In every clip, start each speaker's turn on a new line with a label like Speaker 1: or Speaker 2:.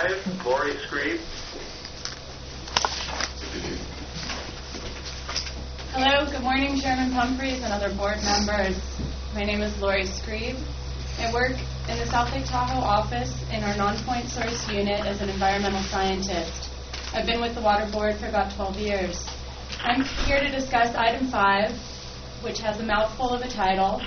Speaker 1: 5, Lori Screeve.
Speaker 2: Hello, good morning, Chairman Humphreys and other board members. My name is Lori Screeve. I work in the South Lake Tahoe office in our non-point source unit as an environmental scientist. I've been with the Water Board for about 12 years. I'm here to discuss item 5, which has a mouthful of a title.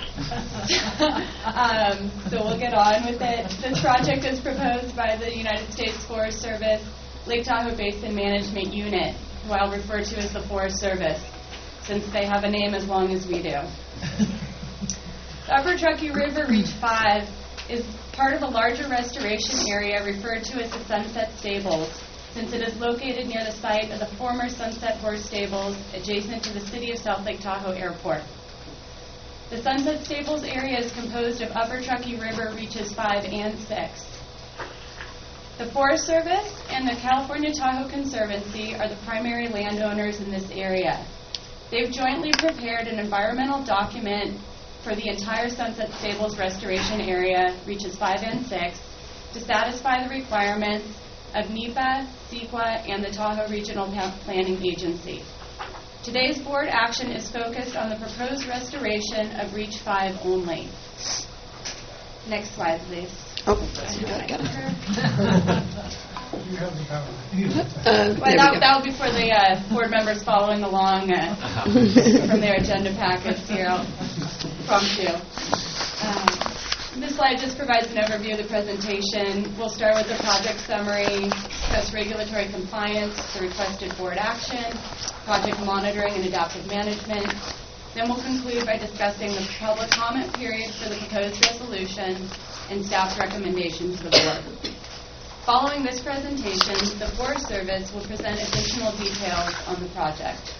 Speaker 2: So we'll get on with it. This project is proposed by the United States Forest Service Lake Tahoe Basin Management Unit, who I'll refer to as the Forest Service, since they have a name as long as we do. The Upper Truckee River Reach 5 is part of a larger restoration area referred to as the Sunset Stables, since it is located near the site of the former Sunset Horse Stables adjacent to the City of South Lake Tahoe Airport. The Sunset Stables area is composed of Upper Truckee River Reaches 5 and 6. The Forest Service and the California Tahoe Conservancy are the primary landowners in this area. They've jointly prepared an environmental document for the entire Sunset Stables restoration area, Reaches 5 and 6, to satisfy the requirements of NEPA, CEQA, and the Tahoe Regional Planning Agency. Today's board action is focused on the proposed restoration of Reach 5 only. Next slide, please.
Speaker 3: Oh, got it.
Speaker 4: You have the power.
Speaker 2: That will be for the board members following along from their agenda packets here. I'll prompt you. This slide just provides an overview of the presentation. We'll start with the project summary, discuss regulatory compliance, the requested board action, project monitoring and adaptive management. Then we'll conclude by discussing the public comment period for the proposed resolution and staff recommendations to the board. Following this presentation, the Forest Service will present additional details on the project.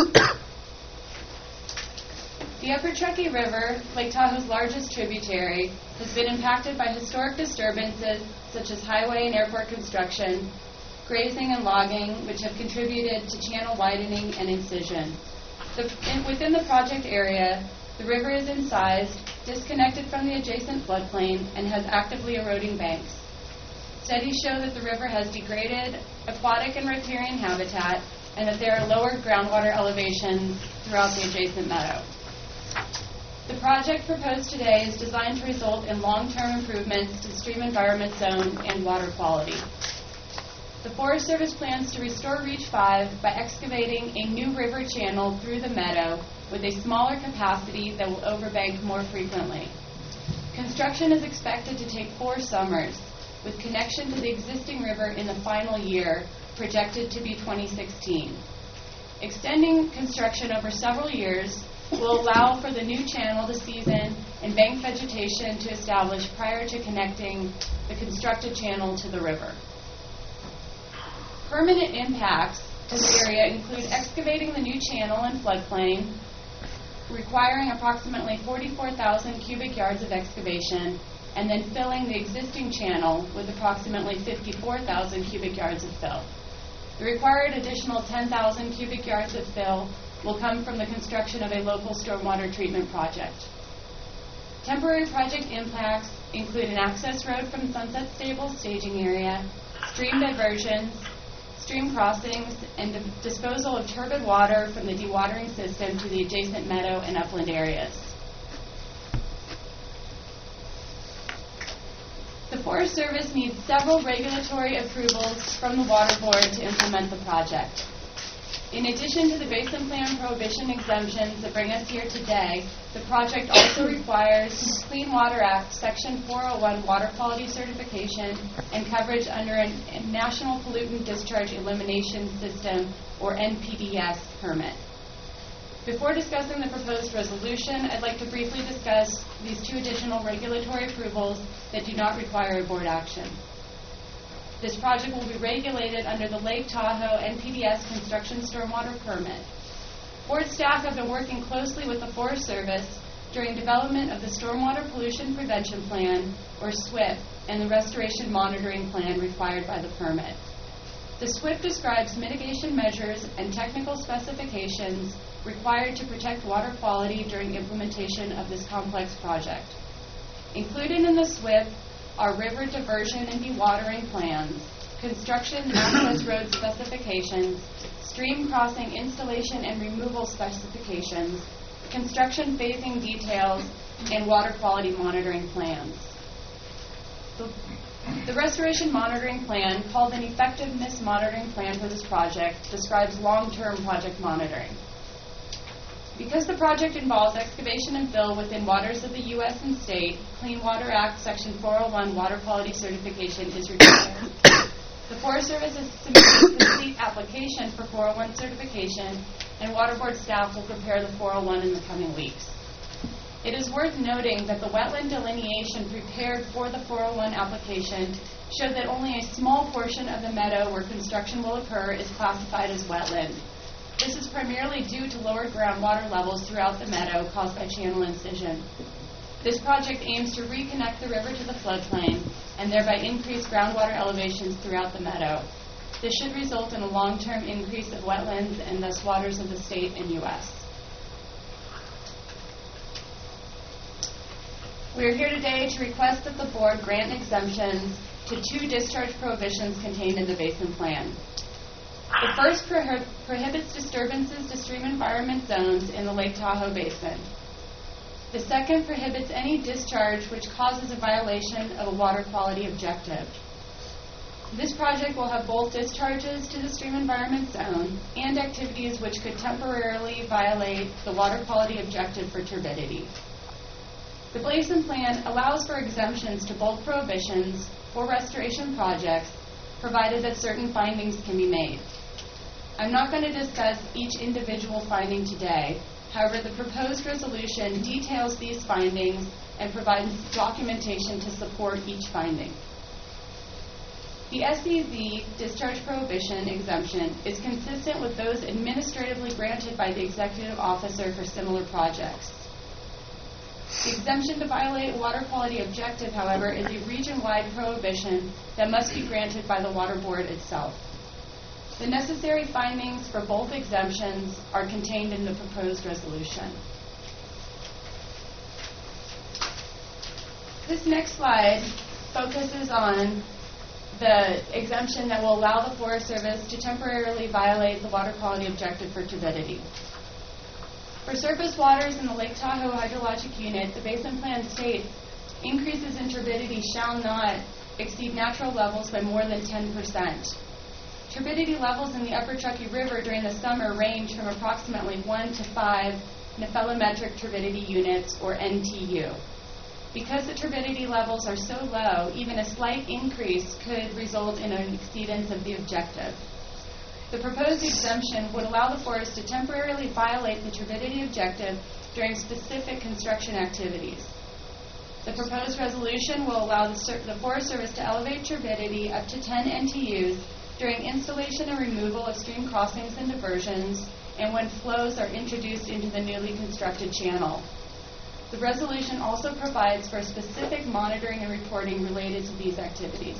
Speaker 2: The Upper Truckee River, Lake Tahoe's largest tributary, has been impacted by historic disturbances such as highway and airport construction, grazing and logging, which have contributed to channel widening and incision. Within the project area, the river is incised, disconnected from the adjacent floodplain, and has actively eroding banks. Studies show that the river has degraded aquatic and riparian habitat and that there are lower groundwater elevations throughout the adjacent meadow. The project proposed today is designed to result in long-term improvements to the stream environment zone and water quality. The Forest Service plans to restore Reach 5 by excavating a new river channel through the meadow with a smaller capacity that will overbank more frequently. Construction is expected to take 4 summers, with connection to the existing river in the final year, projected to be 2016. Extending construction over several years will allow for the new channel to season and bank vegetation to establish prior to connecting the constructed channel to the river. Permanent impacts to the area include excavating the new channel and floodplain, requiring approximately 44,000 cubic yards of excavation, and then filling the existing channel with approximately 54,000 cubic yards of fill. The required additional 10,000 cubic yards of fill will come from the construction of a local stormwater treatment project. Temporary project impacts include an access road from Sunset Stables staging area, stream diversions, stream crossings, and disposal of turbid water from the dewatering system to the adjacent meadow and upland areas. The Forest Service needs several regulatory approvals from the Water Board to implement the project. In addition to the Basin Plan prohibition exemptions that bring us here today, the project also requires Clean Water Act Section 401 water quality certification and coverage under a National Pollutant Discharge Elimination System, or NPDES, permit. Before discussing the proposed resolution, I'd like to briefly discuss these 2 additional regulatory approvals that do not require a board action. This project will be regulated under the Lake Tahoe NPDES Construction Stormwater Permit. Board staff have been working closely with the Forest Service during development of the Stormwater Pollution Prevention Plan, or SWIP, and the Restoration Monitoring Plan required by the permit. The SWIP describes mitigation measures and technical specifications required to protect water quality during implementation of this complex project. Included in the SWIP are river diversion and dewatering plans, construction access road specifications, stream crossing installation and removal specifications, construction phasing details, and water quality monitoring plans. The Restoration Monitoring Plan, called an Effectiveness Monitoring Plan for this project, describes long-term project monitoring. Because the project involves excavation and fill within waters of the U.S. and state, Clean Water Act Section 401 water quality certification is required. The Forest Service has submitted a complete application for 401 certification, and Water Board staff will prepare the 401 in the coming weeks. It is worth noting that the wetland delineation prepared for the 401 application showed that only a small portion of the meadow where construction will occur is classified as wetland. This is primarily due to lower groundwater levels throughout the meadow caused by channel incision. This project aims to reconnect the river to the floodplain and thereby increase groundwater elevations throughout the meadow. This should result in a long-term increase of wetlands and thus waters of the state and U.S. We are here today to request that the board grant exemptions to 2 discharge prohibitions contained in the Basin Plan. The first prohibits disturbances to stream environment zones in the Lake Tahoe Basin. The second prohibits any discharge which causes a violation of a water quality objective. This project will have both discharges to the stream environment zone and activities which could temporarily violate the water quality objective for turbidity. The Basin Plan allows for exemptions to both prohibitions for restoration projects, provided that certain findings can be made. I'm not going to discuss each individual finding today. However, the proposed resolution details these findings and provides documentation to support each finding. The SEZ discharge prohibition exemption is consistent with those administratively granted by the executive officer for similar projects. The exemption to violate a water quality objective, however, is a region-wide prohibition that must be granted by the Water Board itself. The necessary findings for both exemptions are contained in the proposed resolution. This next slide focuses on the exemption that will allow the Forest Service to temporarily violate the water quality objective for turbidity. For surface waters in the Lake Tahoe hydrologic unit, the Basin Plan states increases in turbidity shall not exceed natural levels by more than 10%. Turbidity levels in the Upper Truckee River during the summer range from approximately 1 to 5 nephelometric turbidity units, or NTU. Because the turbidity levels are so low, even a slight increase could result in an exceedance of the objective. The proposed exemption would allow the forest to temporarily violate the turbidity objective during specific construction activities. The proposed resolution will allow the Forest Service to elevate turbidity up to 10 NTUs during installation and removal of stream crossings and diversions, and when flows are introduced into the newly constructed channel. The resolution also provides for specific monitoring and reporting related to these activities.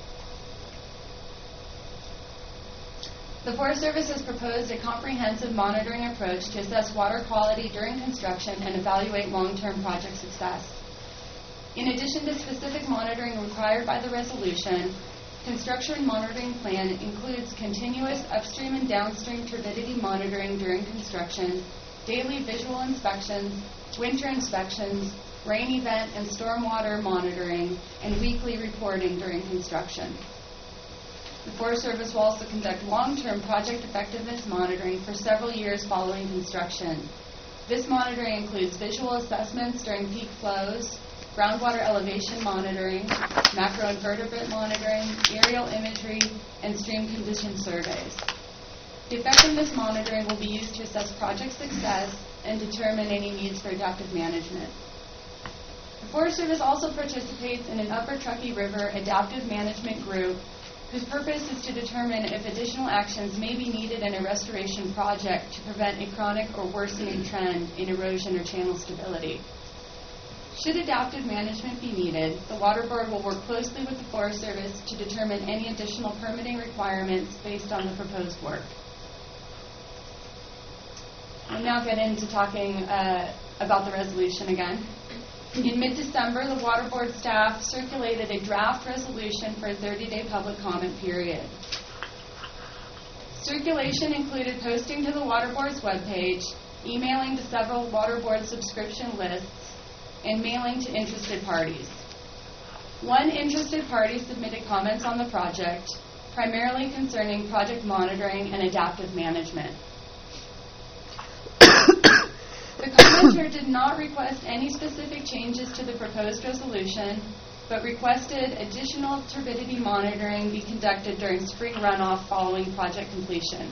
Speaker 2: The Forest Service has proposed a comprehensive monitoring approach to assess water quality during construction and evaluate long-term project success. In addition to specific monitoring required by the resolution, Construction Monitoring Plan includes continuous upstream and downstream turbidity monitoring during construction, daily visual inspections, winter inspections, rain event and stormwater monitoring, and weekly reporting during construction. The Forest Service will also conduct long-term project effectiveness monitoring for several years following construction. This monitoring includes visual assessments during peak flows, groundwater elevation monitoring, macroinvertebrate monitoring, aerial imagery, and stream condition surveys. The effectiveness monitoring will be used to assess project success and determine any needs for adaptive management. The Forest Service also participates in an Upper Truckee River adaptive management group whose purpose is to determine if additional actions may be needed in a restoration project to prevent a chronic or worsening trend in erosion or channel stability. Should adaptive management be needed, the Water Board will work closely with the Forest Service to determine any additional permitting requirements based on the proposed work. We'll now get into talking about the resolution again. In mid-December, the Water Board staff circulated a draft resolution for a 30-day public comment period. Circulation included posting to the Water Board's webpage, emailing to several Water Board subscription lists, and mailing to interested parties. One interested party submitted comments on the project, primarily concerning project monitoring and adaptive management. The commenter did not request any specific changes to the proposed resolution, but requested additional turbidity monitoring be conducted during spring runoff following project completion.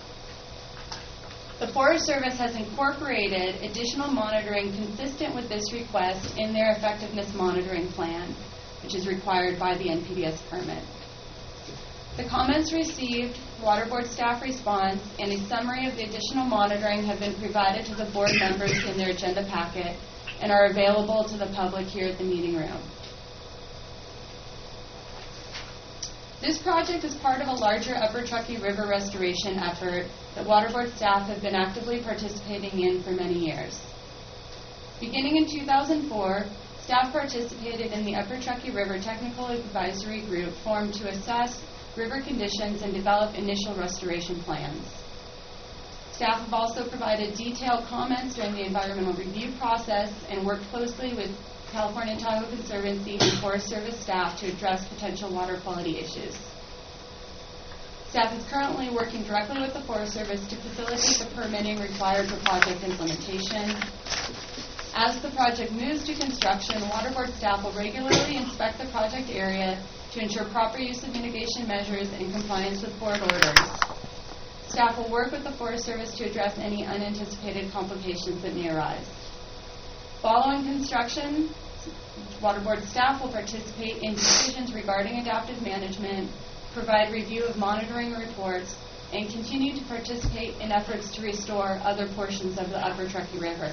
Speaker 2: The Forest Service has incorporated additional monitoring consistent with this request in their effectiveness monitoring plan, which is required by the NPDES permit. The comments received, Water Board staff response, and a summary of the additional monitoring have been provided to the board members in their agenda packet and are available to the public here at the meeting room. This project is part of a larger Upper Truckee River restoration effort that Water Board staff have been actively participating in for many years. Beginning in 2004, staff participated in the Upper Truckee River Technical Advisory Group formed to assess river conditions and develop initial restoration plans. Staff have also provided detailed comments during the environmental review process and worked closely with California Tahoe Conservancy and Forest Service staff to address potential water quality issues. Staff is currently working directly with the Forest Service to facilitate the permitting required for project implementation. As the project moves to construction, Water Board staff will regularly inspect the project area to ensure proper use of mitigation measures and compliance with board orders. Staff will work with the Forest Service to address any unanticipated complications that may arise. Following construction, Water Board staff will participate in decisions regarding adaptive management, provide review of monitoring reports, and continue to participate in efforts to restore other portions of the Upper Truckee River.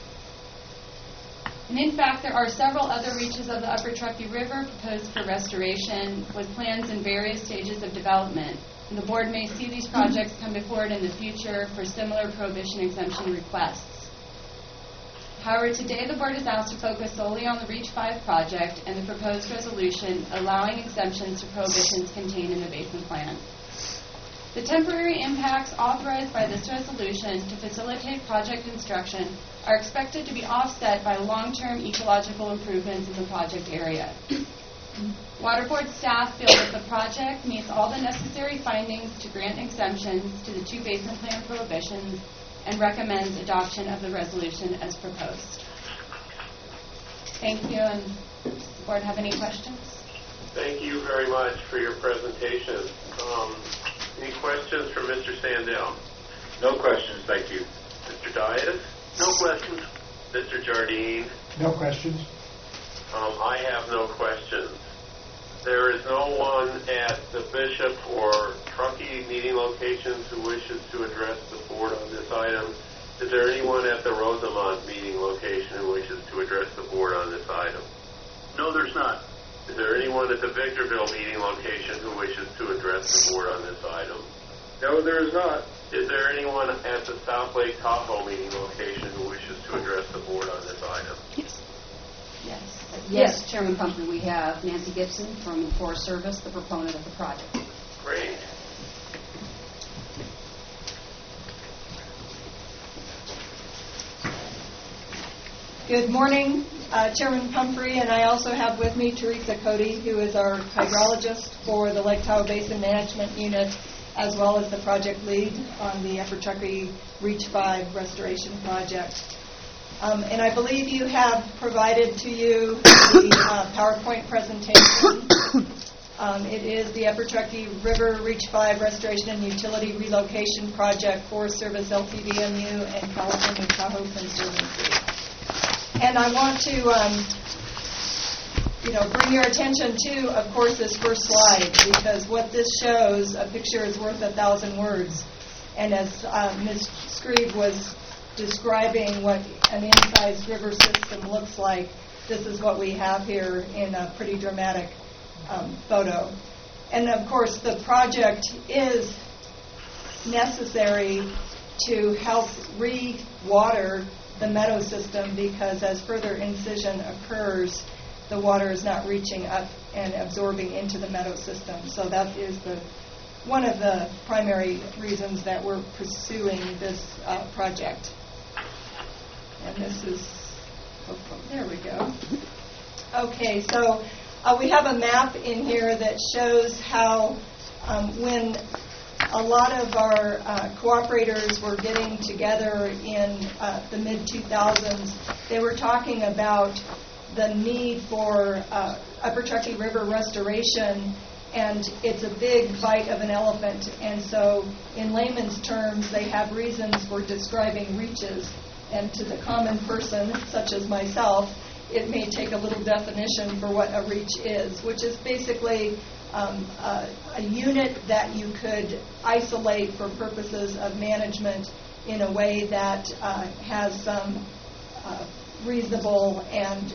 Speaker 2: And in fact, there are several other reaches of the Upper Truckee River proposed for restoration with plans in various stages of development. And the board may see these projects come before it in the future for similar prohibition exemption requests. However, today the board is asked to focus solely on the REACH 5 project and the proposed resolution allowing exemptions to prohibitions contained in the basin plan. The temporary impacts authorized by this resolution to facilitate project construction are expected to be offset by long-term ecological improvements in the project area. Water Board staff feel that the project meets all the necessary findings to grant exemptions to the two basin plan prohibitions and recommends adoption of the resolution as proposed. Thank you, and does the board have any questions?
Speaker 1: Thank you very much for your presentation. Any questions from Mr. Sandell?
Speaker 5: No questions, thank you.
Speaker 1: Mr. Dias? No questions. Mr. Jardine?
Speaker 4: No questions.
Speaker 1: I have no questions. There is no one at the Bishop or Truckee meeting locations who wishes to address the board on this item. Is there anyone at the Rosamond meeting location who wishes to address the board on this item?
Speaker 5: No, there's not.
Speaker 1: Is there anyone at the Victorville meeting location who wishes to address the board on this item?
Speaker 5: No, there is not.
Speaker 1: Is there anyone at the South Lake Tahoe meeting location who wishes to address the board on this item?
Speaker 3: Yes.
Speaker 6: Yes, Chairman Pumphrey, we have Nancy Gibson from the Forest Service, the proponent of the project.
Speaker 1: Great.
Speaker 7: Good morning, Chairman Pumphrey, and I also have with me Teresa Cody, who is our hydrologist for the Lake Tahoe Basin Management Unit, as well as the project lead on the Upper Truckee REACH 5 restoration project. And I believe you have provided to you the PowerPoint presentation. It is the Upper Truckee River REACH 5 Restoration and Utility Relocation Project, Forest Service LTVMU, and California Tahoe Conservancy. And I want to, bring your attention to, of course, this first slide, because what this shows, a picture is worth 1,000 words. And as Ms. Screeve was describing what an incised river system looks like, this is what we have here in a pretty dramatic photo. And, of course, the project is necessary to help re-water the meadow system, because as further incision occurs, the water is not reaching up and absorbing into the meadow system. So that is one of the primary reasons that we're pursuing this project. And this is, there we go. Okay, so we have a map in here that shows how when a lot of our cooperators were getting together in the mid-2000s, they were talking about the need for Upper Truckee River restoration, and it's a big bite of an elephant. And so in layman's terms, they have reasons for describing reaches. And to the common person, such as myself, it may take a little definition for what a reach is, which is basically a unit that you could isolate for purposes of management in a way that has some reasonable and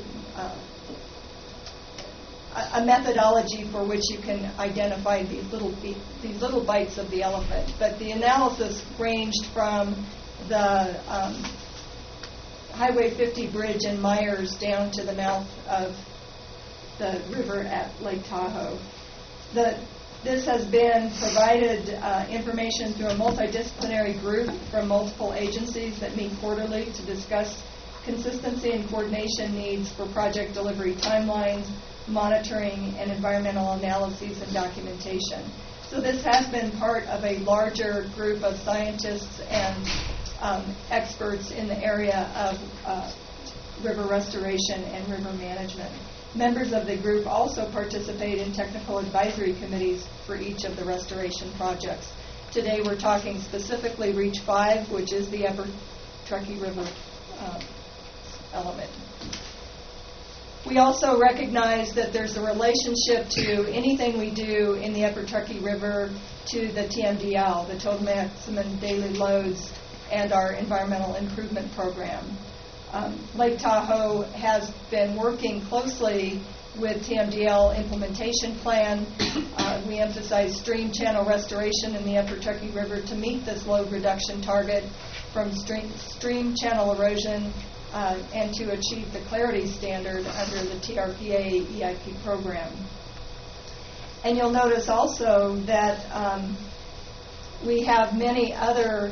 Speaker 7: a methodology for which you can identify these little bites of the elephant. But the analysis ranged from the Highway 50 bridge in Myers down to the mouth of the river at Lake Tahoe. This has been provided information through a multidisciplinary group from multiple agencies that meet quarterly to discuss consistency and coordination needs for project delivery timelines, monitoring, and environmental analyses and documentation. So this has been part of a larger group of scientists and experts in the area of river restoration and river management. Members of the group also participate in technical advisory committees for each of the restoration projects. Today we're talking specifically Reach 5, which is the Upper Truckee River element. We also recognize that there's a relationship to anything we do in the Upper Truckee River to the TMDL, the Total Maximum Daily Loads, and our environmental improvement program. Lake Tahoe has been working closely with TMDL implementation plan. We emphasize stream channel restoration in the Upper Truckee River to meet this load reduction target from stream channel erosion and to achieve the clarity standard under the TRPA EIP program. And you'll notice also that we have many other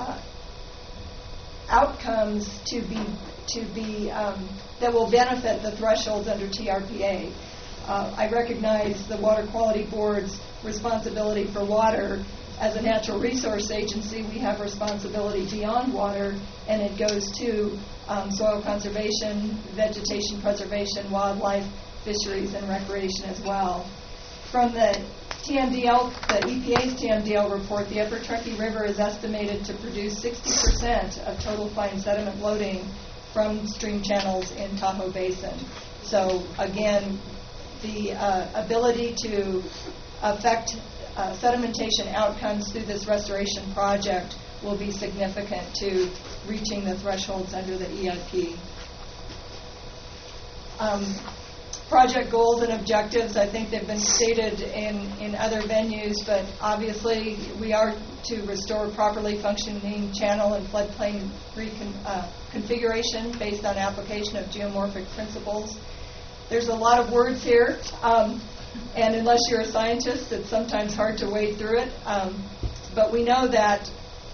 Speaker 7: outcomes to be that will benefit the thresholds under TRPA. I recognize the Water Quality Board's responsibility for water. As a natural resource agency, we have responsibility beyond water, and it goes to soil conservation, vegetation preservation, wildlife, fisheries, and recreation as well. From the TMDL, the EPA's TMDL report, the Upper Truckee River is estimated to produce 60% of total fine sediment loading from stream channels in Tahoe Basin. So again, the ability to affect sedimentation outcomes through this restoration project will be significant to reaching the thresholds under the EIP. Project goals and objectives, I think they've been stated in other venues, but obviously we are to restore properly functioning channel and floodplain configuration based on application of geomorphic principles. There's a lot of words here, and unless you're a scientist, it's sometimes hard to wade through it. But we know that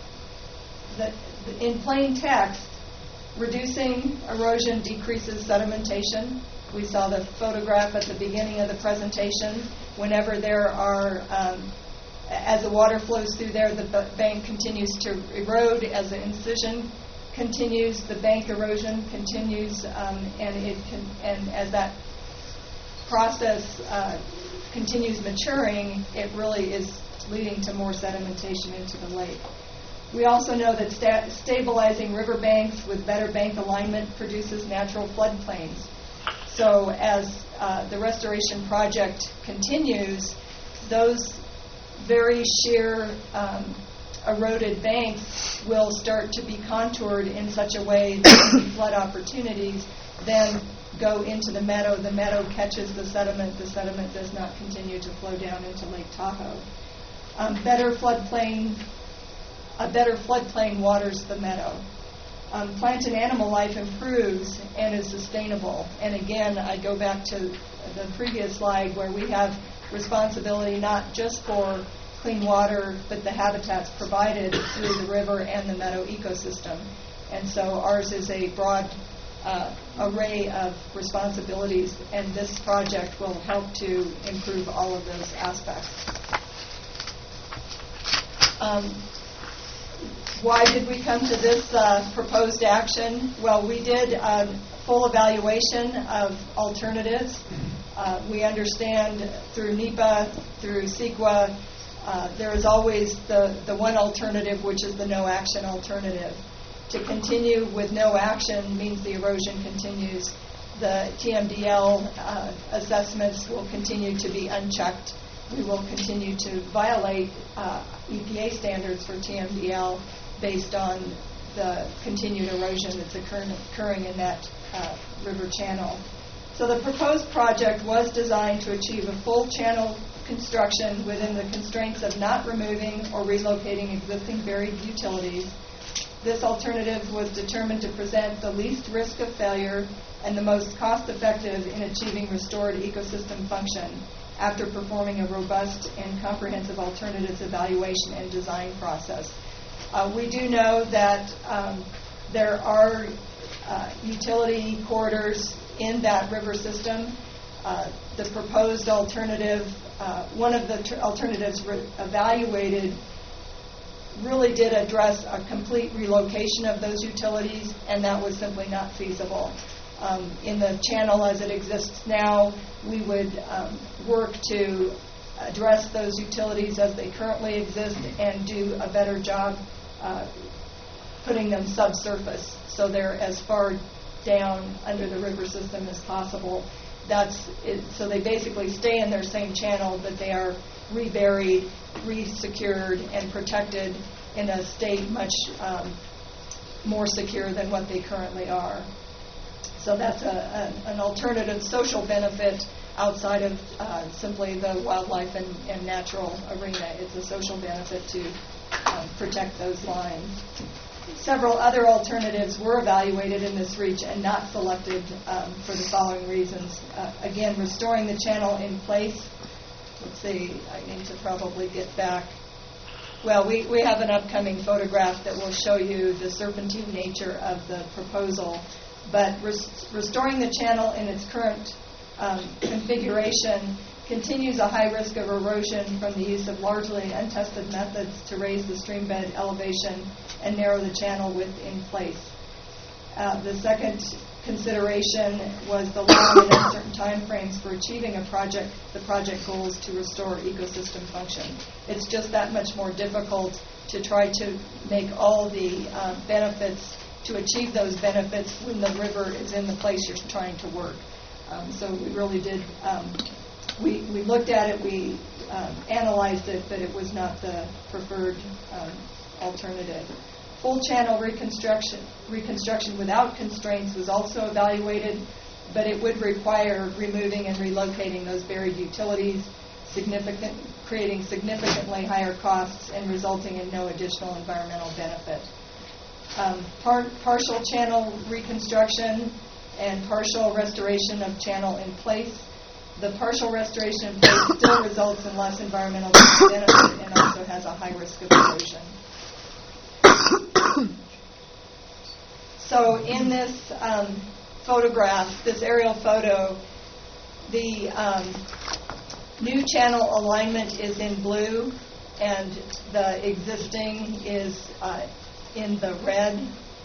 Speaker 7: in plain text, reducing erosion decreases sedimentation. We saw the photograph at the beginning of the presentation. Whenever there are, as the water flows through there, the bank continues to erode. As the incision continues, the bank erosion continues, and as that process continues maturing, it really is leading to more sedimentation into the lake. We also know that stabilizing riverbanks with better bank alignment produces natural floodplains. So as the restoration project continues, those very sheer eroded banks will start to be contoured in such a way that flood opportunities then go into the meadow catches the sediment does not continue to flow down into Lake Tahoe. A better floodplain waters the meadow. plant and animal life improves and is sustainable. And again, I go back to the previous slide where we have responsibility not just for clean water, but the habitats provided through the river and the meadow ecosystem. And so ours is a broad array of responsibilities, and this project will help to improve all of those aspects. Why did we come to this proposed action? Well, we did a full evaluation of alternatives. We understand through NEPA, through CEQA, there is always the one alternative, which is the no action alternative. To continue with no action means the erosion continues. The TMDL assessments will continue to be unchecked. We will continue to violate EPA standards for TMDL based on the continued erosion that's occurring in that river channel. So the proposed project was designed to achieve a full channel construction within the constraints of not removing or relocating existing buried utilities. This alternative was determined to present the least risk of failure and the most cost-effective in achieving restored ecosystem function after performing a robust and comprehensive alternatives evaluation and design process. We do know that there are utility corridors in that river system. The proposed alternative, one of the alternatives evaluated really did address a complete relocation of those utilities, and that was simply not feasible. In the channel as it exists now, we would work to address those utilities as they currently exist and do a better job putting them subsurface so they're as far down under the river system as possible. That's it, so they basically stay in their same channel, but they are reburied, re-secured, and protected in a state much more secure than what they currently are. So that's an alternative social benefit outside of simply the wildlife and natural arena. It's a social benefit to protect those lines. Several other alternatives were evaluated in this reach and not selected for the following reasons. Again, restoring the channel in place. Let's see, I need to probably get back. Well, we have an upcoming photograph that will show you the serpentine nature of the proposal. But restoring the channel in its current configuration continues a high risk of erosion from the use of largely untested methods to raise the stream bed elevation and narrow the channel width in place. The second consideration was the long and uncertain time frames for achieving the project goals to restore ecosystem function. It's just that much more difficult to try to make all the benefits, to achieve those benefits when the river is in the place you're trying to work. So we really did, we looked at it, we analyzed it, but it was not the preferred alternative. Full channel reconstruction without constraints was also evaluated, but it would require removing and relocating those buried utilities, creating significantly higher costs and resulting in no additional environmental benefit. Partial channel reconstruction and partial restoration of channel in place. The partial restoration in place still results in less environmental benefit and also has a high risk of erosion. So in this photograph, this aerial photo, the new channel alignment is in blue and the existing is in the red.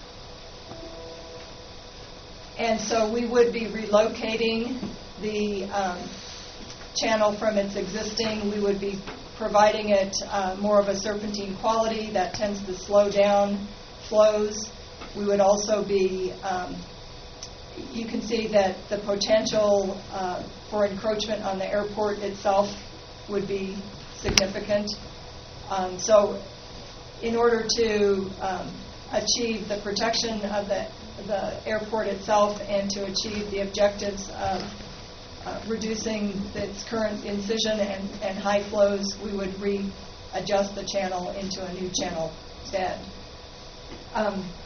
Speaker 7: And so we would be relocating the channel from its existing. We would be providing it more of a serpentine quality that tends to slow down flows. We would also be, you can see that the potential for encroachment on the airport itself would be significant. So in order to achieve the protection of the airport itself and to achieve the objectives of reducing its current incision and high flows, we would readjust the channel into a new channel bed.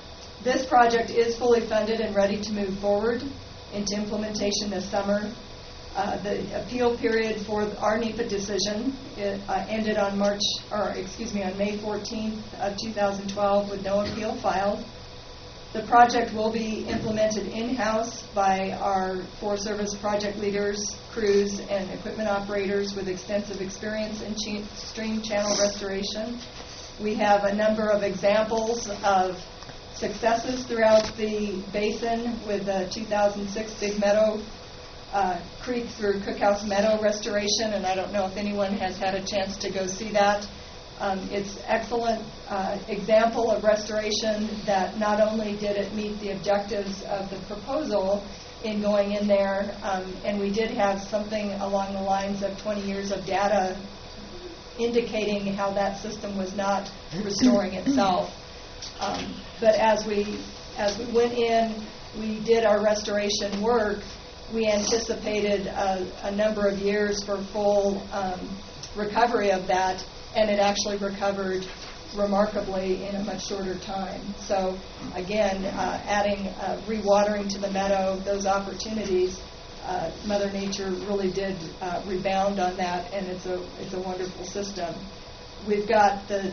Speaker 7: This project is fully funded and ready to move forward into implementation this summer. The appeal period for our NEPA decision ended on May 14th of 2012 with no appeal filed. The project will be implemented in-house by our Forest Service project leaders, crews, and equipment operators with extensive experience in stream channel restoration. We have a number of examples of successes throughout the basin with the 2006 Big Meadow Creek through Cookhouse Meadow restoration, and I don't know if anyone has had a chance to go see that. It's excellent example of restoration that not only did it meet the objectives of the proposal in going in there, and we did have something along the lines of 20 years of data indicating how that system was not restoring itself. But as we went in, we did our restoration work. We anticipated a number of years for full recovery of that, and it actually recovered remarkably in a much shorter time. So again, adding rewatering to the meadow, those opportunities, Mother Nature really did rebound on that, and it's a wonderful system. We've got the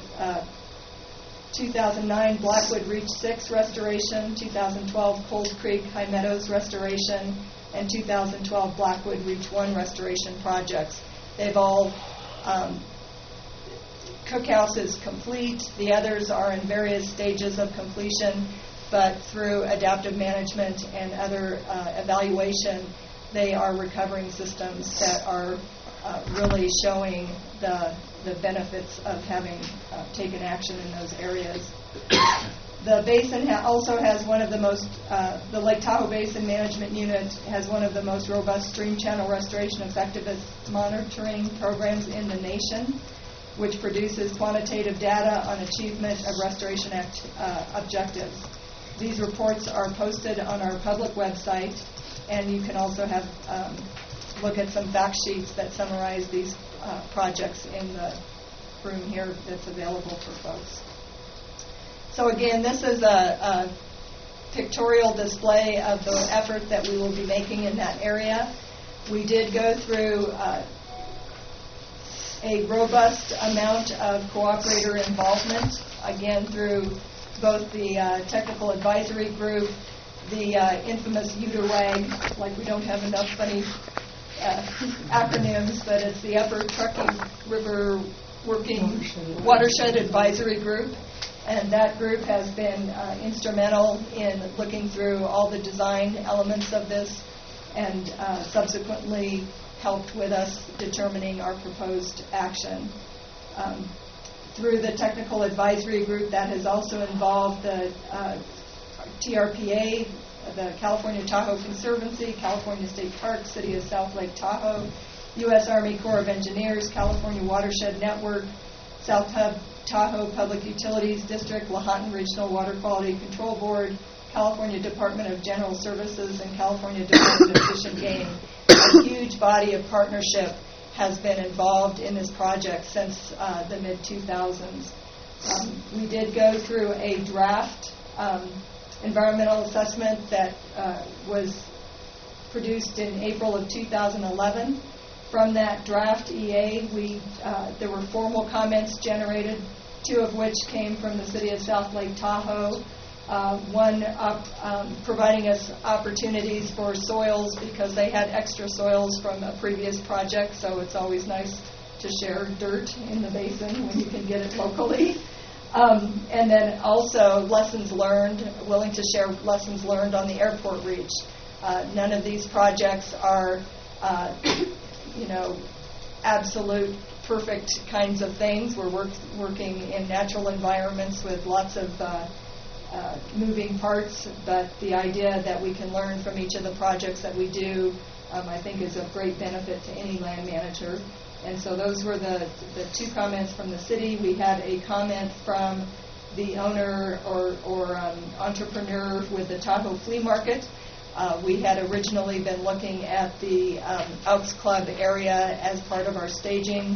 Speaker 7: 2009 Blackwood Reach 6 restoration, 2012 Cold Creek High Meadows restoration, and 2012 Blackwood Reach 1 restoration projects. They've all, Cookhouse is complete. The others are in various stages of completion, but through adaptive management and other evaluation, they are recovering systems that are really showing the benefits of having taken action in those areas. The basin also has one of the most, the Lake Tahoe Basin Management Unit has one of the most robust stream channel restoration effectiveness monitoring programs in the nation, which produces quantitative data on achievement of restoration objectives. These reports are posted on our public website, and you can also have look at some fact sheets that summarize these projects in the room here that's available for folks. So again, this is a pictorial display of the effort that we will be making in that area. We did go through a robust amount of cooperator involvement, again through both the technical advisory group, the infamous UTERWAG, like we don't have enough funny acronyms, but it's the Upper Truckee River Working Watershed Advisory Group. And that group has been instrumental in looking through all the design elements of this and subsequently helped with us determining our proposed action. Through the technical advisory group, that has also involved the TRPA, the California Tahoe Conservancy, California State Park, City of South Lake Tahoe, U.S. Army Corps of Engineers, California Watershed Network, South Tahoe Public Utilities District, Lahontan Regional Water Quality Control Board, California Department of General Services, and California Department of Fish and Game. A huge body of partnership has been involved in this project since the mid-2000s. We did go through a draft environmental assessment that was produced in April of 2011. From that draft EA, there were formal comments generated, 2 of which came from the City of South Lake Tahoe. One providing us opportunities for soils because they had extra soils from a previous project, so it's always nice to share dirt in the basin when you can get it locally. And then also lessons learned, willing to share lessons learned on the airport reach. None of these projects are absolute perfect kinds of things. We're working in natural environments with lots of moving parts, but the idea that we can learn from each of the projects that we do, I think is of great benefit to any land manager. And so those were the 2 comments from the city. We had a comment from the owner or entrepreneur with the Tahoe Flea Market. We had originally been looking at the Elks Club area as part of our staging,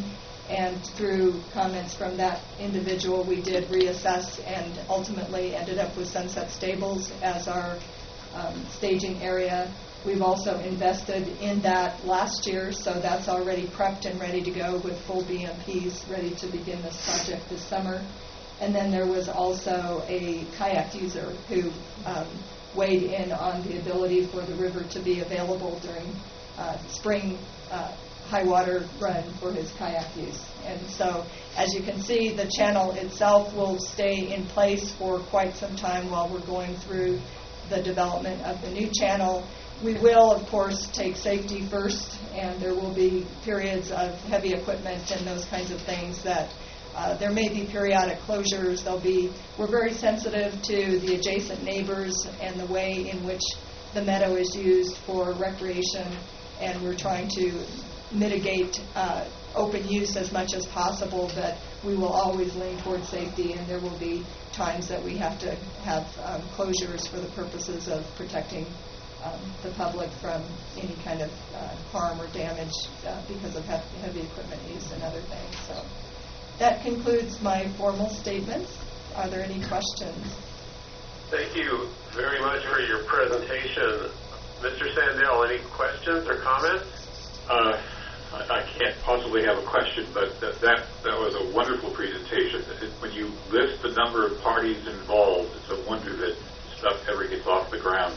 Speaker 7: And through comments from that individual, we did reassess and ultimately ended up with Sunset Stables as our staging area. We've also invested in that last year, so that's already prepped and ready to go with full BMPs ready to begin this project this summer. And then there was also a kayak user who weighed in on the ability for the river to be available during spring high water run for his kayak use. And so, as you can see, the channel itself will stay in place for quite some time while we're going through the development of the new channel. We will, of course, take safety first, and there will be periods of heavy equipment and those kinds of things that there may be periodic closures. We're very sensitive to the adjacent neighbors and the way in which the meadow is used for recreation, and we're trying to mitigate open use as much as possible, but we will always lean towards safety, and there will be times that we have to have closures for the purposes of protecting the public from any kind of harm or damage because of heavy equipment use and other things. So that concludes my formal statements. Are there any questions?
Speaker 1: Thank you very much for your presentation. Mr. Sandell, any questions or comments?
Speaker 5: I can't possibly have a question, but that was a wonderful presentation. When you list the number of parties involved, it's a wonder that stuff ever gets off the ground.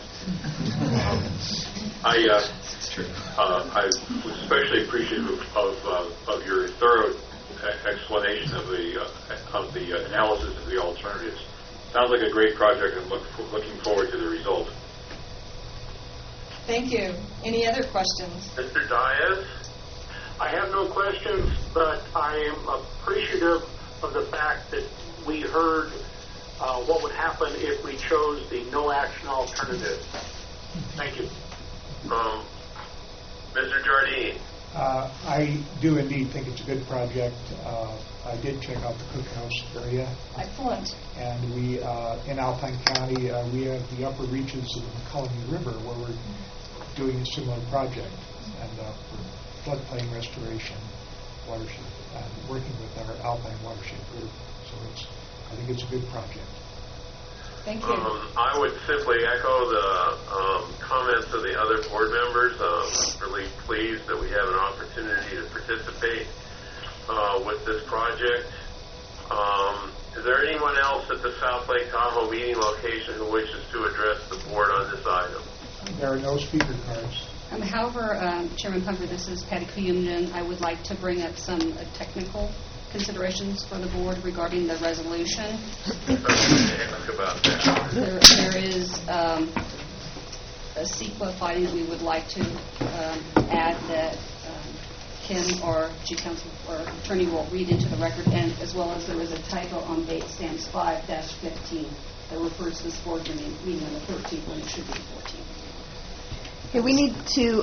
Speaker 5: I was especially appreciative of your thorough explanation of the analysis of the alternatives. Sounds like a great project, and looking forward to the result.
Speaker 7: Thank you. Any other questions?
Speaker 1: Mr. Diaz?
Speaker 8: I have no questions, but I am appreciative of the fact that we heard what would happen if we chose the no-action alternative. Thank you.
Speaker 1: Mr. Jardine?
Speaker 4: I do indeed think it's a good project. I did check out the Cookhouse area.
Speaker 7: Excellent.
Speaker 4: And we, in Alpine County, we have the upper reaches of the McCullum River where we're doing a similar project, and for floodplain restoration, watershed, working with our Alpine watershed group. So I think it's a good project.
Speaker 7: Thank you.
Speaker 1: I would simply echo the comments of the other board members. Really pleased that we have an opportunity to participate with this project. Is there anyone else at the South Lake Tahoe meeting location who wishes to address the board on this item?
Speaker 4: There are no speaker cards.
Speaker 6: However, Chairman Pumphrey, this is Patty Cuyumden. I would like to bring up some technical considerations for the board regarding the resolution.
Speaker 1: Ask about that.
Speaker 6: There is a CEQA finding that we would like to add that Kim or Chief Counsel or Attorney will read into the record, and as well as there is a typo on date stamps 5-15 that refers to this board meeting on the 13th when it should be the 14th.
Speaker 3: Okay, we need to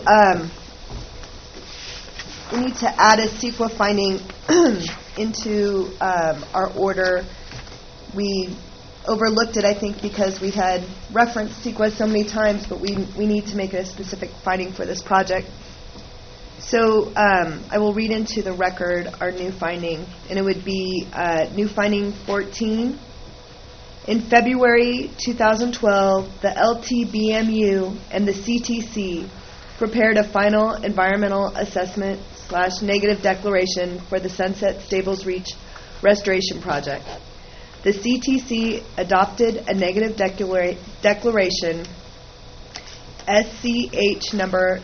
Speaker 3: add a CEQA finding into our order. We overlooked it, I think, because we had referenced CEQA so many times, but we need to make it a specific finding for this project. So I will read into the record our new finding, and it would be new finding 14. In February 2012, the LTBMU and the CTC prepared a final environmental assessment / negative declaration for the Sunset Stables Reach Restoration Project. The CTC adopted a negative declaration SCH number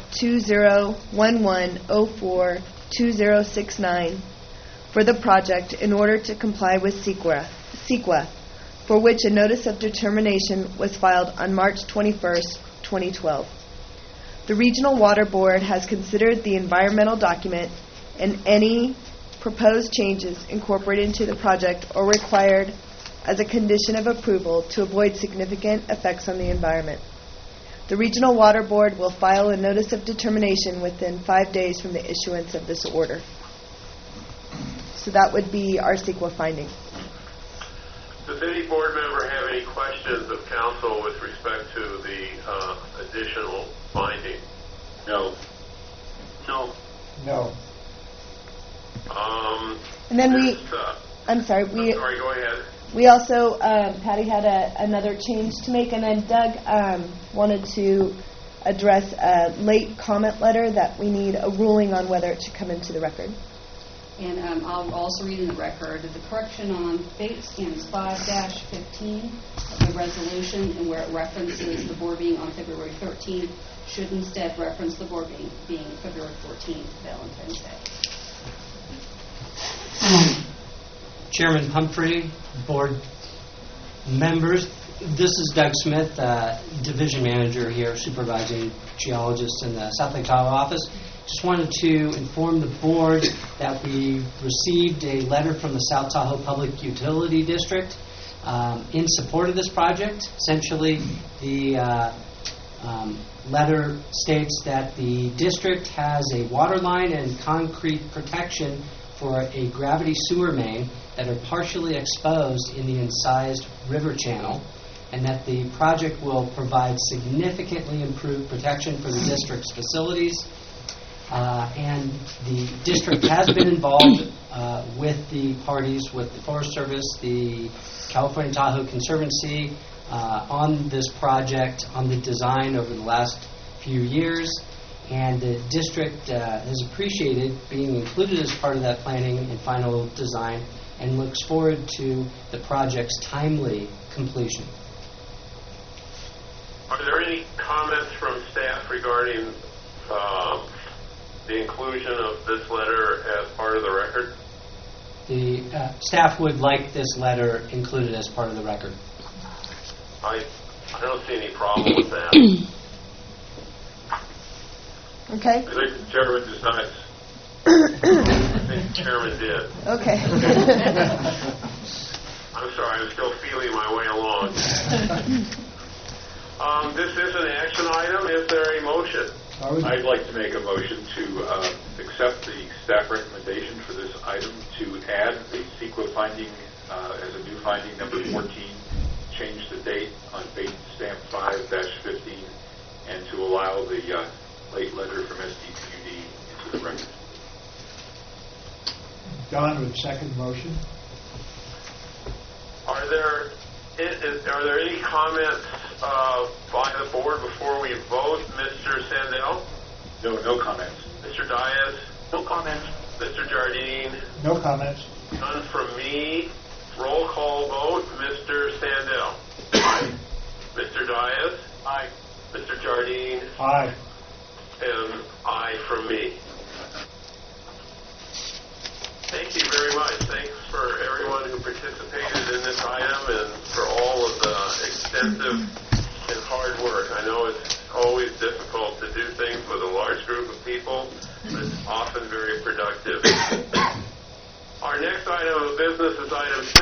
Speaker 3: 2011042069 for the project in order to comply with CEQA, for which a notice of determination was filed on March 21st, 2012. The Regional Water Board has considered the environmental document and any proposed changes incorporated into the project or required as a condition of approval to avoid significant effects on the environment. The Regional Water Board will file a notice of determination within 5 days from the issuance of this order. So that would be our CEQA finding.
Speaker 1: Does any board member have any questions of council with respect to the additional finding?
Speaker 5: No.
Speaker 8: No.
Speaker 4: No.
Speaker 3: And then
Speaker 1: this,
Speaker 3: I'm sorry,
Speaker 1: sorry, go ahead.
Speaker 3: we also, Patty had another change to make, and then Doug wanted to address a late comment letter that we need a ruling on whether it should come into the record.
Speaker 6: And I'll also read in the record the correction on date stands 5-15 of the resolution, and where it references the board meeting on February 13th should instead reference the board meeting being February 14th, Valentine's Day.
Speaker 9: Chairman Pumphrey, board members, this is Doug Smith, division manager here, supervising geologist in the South Lake Tahoe office. Just wanted to inform the board that we received a letter from the South Tahoe Public Utility District in support of this project. Essentially, the letter states that the district has a water line and concrete protection for a gravity sewer main that are partially exposed in the incised river channel, and that the project will provide significantly improved protection for the district's facilities. And the district has been involved with the parties, with the Forest Service, the California Tahoe Conservancy, on this project, on the design over the last few years. And the district has appreciated being included as part of that planning and final design, and looks forward to the project's timely completion.
Speaker 1: Are there any comments from staff regarding the inclusion of this letter as part of the record?
Speaker 9: The staff would like this letter included as part of the record.
Speaker 1: I don't see any problem with that.
Speaker 3: Okay?
Speaker 5: I think the chairman decides.
Speaker 1: I think the chairman did.
Speaker 3: Okay.
Speaker 1: I'm sorry, I'm still feeling my way along. This is an action item. Is there a motion?
Speaker 5: I'd like to make a motion to accept the staff recommendation for this item to add the CEQA finding as a new finding, number 14, change the date on date stamp 5-15, and to allow the late letter from SDPUD into the record.
Speaker 4: Don would second motion.
Speaker 1: Are there any comments by the board before we vote? Mr. Sandell?
Speaker 5: No comments.
Speaker 1: Mr. Diaz?
Speaker 8: No comments.
Speaker 1: Mr. Jardine?
Speaker 4: No comments.
Speaker 1: None from me. Roll call vote. Mr. Sandell? Aye. Mr. Diaz?
Speaker 8: Aye.
Speaker 1: Mr. Jardine?
Speaker 4: Aye.
Speaker 1: And aye from me. Thank you very much. Thanks for everyone who participated in this item and for all of the extensive and hard work. I know it's always difficult to do things with a large group of people, but it's often very productive. Our next item of business is item